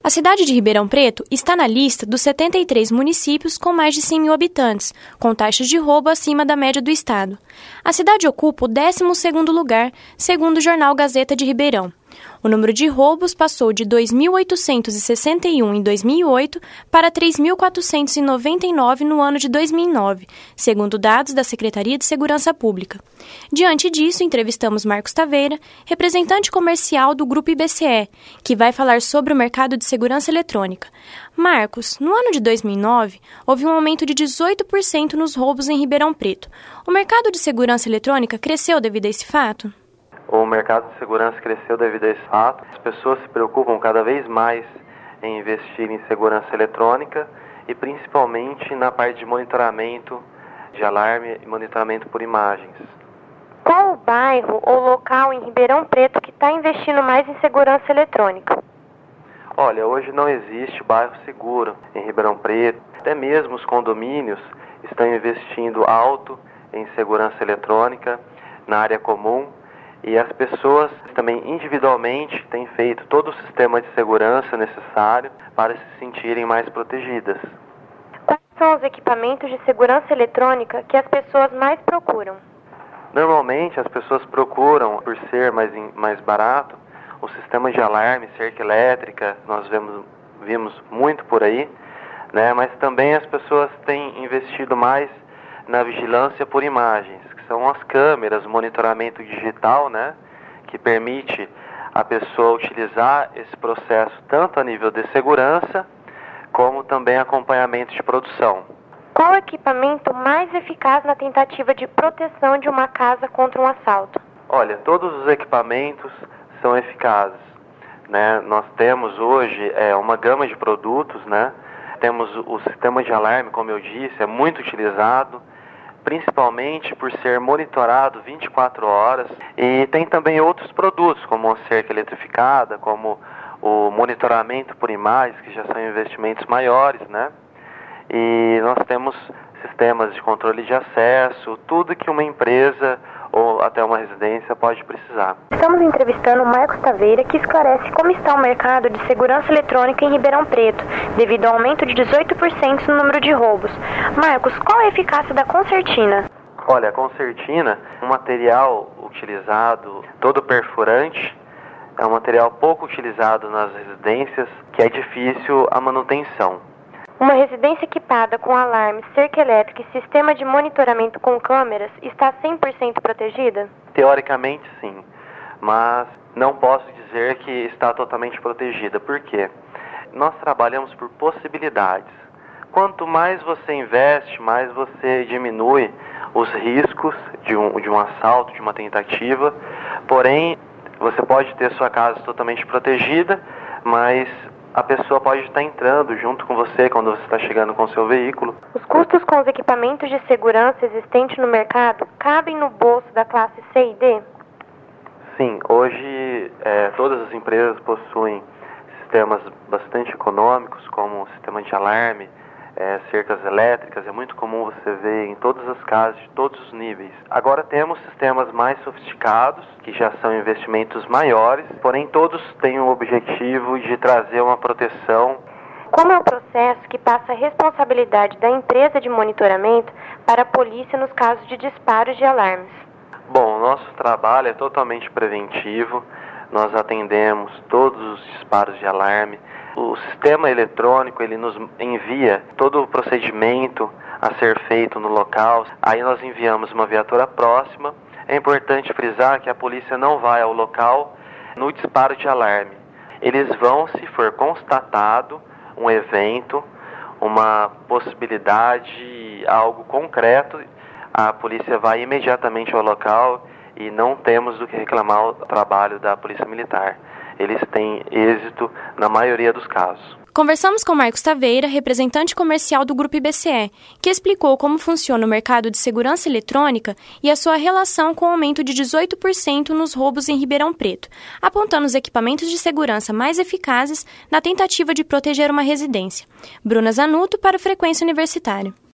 A cidade de Ribeirão Preto está na lista dos 73 municípios com mais de 100 mil habitantes, com taxas de roubo acima da média do estado. A cidade ocupa o 12º lugar, segundo o jornal Gazeta de Ribeirão. O número de roubos passou de 2.861 em 2008 para 3.499 no ano de 2009, segundo dados da Secretaria de Segurança Pública. Diante disso, entrevistamos Marcos Taveira, representante comercial do Grupo IBCE, que vai falar sobre o mercado de segurança eletrônica. Marcos, no ano de 2009, houve um aumento de 18% nos roubos em Ribeirão Preto. O mercado de segurança eletrônica cresceu devido a esse fato? O mercado de segurança cresceu devido a esse fato. As pessoas se preocupam cada vez mais em investir em segurança eletrônica e principalmente na parte de monitoramento de alarme e monitoramento por imagens. Qual o bairro ou local em Ribeirão Preto que está investindo mais em segurança eletrônica? Olha, hoje não existe bairro seguro em Ribeirão Preto. Até mesmo os condomínios estão investindo alto em segurança eletrônica na área comum. E as pessoas também individualmente têm feito todo o sistema de segurança necessário para se sentirem mais protegidas. Quais são os equipamentos de segurança eletrônica que as pessoas mais procuram? Normalmente as pessoas procuram, por ser mais barato, o sistema de alarme, cerca elétrica, nós vimos muito por aí, né? Mas também as pessoas têm investido mais na vigilância por imagens. São as câmeras, o monitoramento digital, né, que permite a pessoa utilizar esse processo tanto a nível de segurança, como também acompanhamento de produção. Qual o equipamento mais eficaz na tentativa de proteção de uma casa contra um assalto? Olha, todos os equipamentos são eficazes, né? Nós temos hoje uma gama de produtos, né? Temos o sistema de alarme, como eu disse, é muito utilizado, principalmente por ser monitorado 24 horas. E tem também outros produtos, como a cerca eletrificada, como o monitoramento por imagens, que já são investimentos maiores, né? E nós temos sistemas de controle de acesso, tudo que uma empresa ou até uma residência pode precisar. Estamos entrevistando o Marcos Taveira, que esclarece como está o mercado de segurança eletrônica em Ribeirão Preto, devido ao aumento de 18% no número de roubos. Marcos, qual a eficácia da concertina? Olha, a concertina, um material utilizado, todo perfurante, é um material pouco utilizado nas residências, que é difícil a manutenção. Uma residência equipada com alarme, cerca elétrica e sistema de monitoramento com câmeras está 100% protegida? Teoricamente, sim, mas não posso dizer que está totalmente protegida. Por quê? Nós trabalhamos por possibilidades. Quanto mais você investe, mais você diminui os riscos de um assalto, de uma tentativa. Porém, você pode ter sua casa totalmente protegida, mas a pessoa pode estar entrando junto com você quando você está chegando com o seu veículo. Os custos com os equipamentos de segurança existentes no mercado cabem no bolso da classe C e D? Sim, hoje todas as empresas possuem sistemas bastante econômicos, como o sistema de alarme, cercas elétricas. É muito comum você ver em todas as casas de todos os níveis. Agora temos sistemas mais sofisticados, que já são investimentos maiores, porém todos têm o objetivo de trazer uma proteção. Como é o processo que passa a responsabilidade da empresa de monitoramento para a polícia nos casos de disparos de alarmes? Bom, o nosso trabalho é totalmente preventivo. Nós atendemos todos os disparos de alarme. O sistema eletrônico, ele nos envia todo o procedimento a ser feito no local. Aí nós enviamos uma viatura próxima. É importante frisar que a polícia não vai ao local no disparo de alarme. Eles vão se for constatado um evento, uma possibilidade, algo concreto, a polícia vai imediatamente ao local e não temos do que reclamar o trabalho da Polícia Militar. Eles têm êxito na maioria dos casos. Conversamos com Marcos Taveira, representante comercial do Grupo IBCE, que explicou como funciona o mercado de segurança eletrônica e a sua relação com o aumento de 18% nos roubos em Ribeirão Preto, apontando os equipamentos de segurança mais eficazes na tentativa de proteger uma residência. Bruna Zanuto para o Frequência Universitária.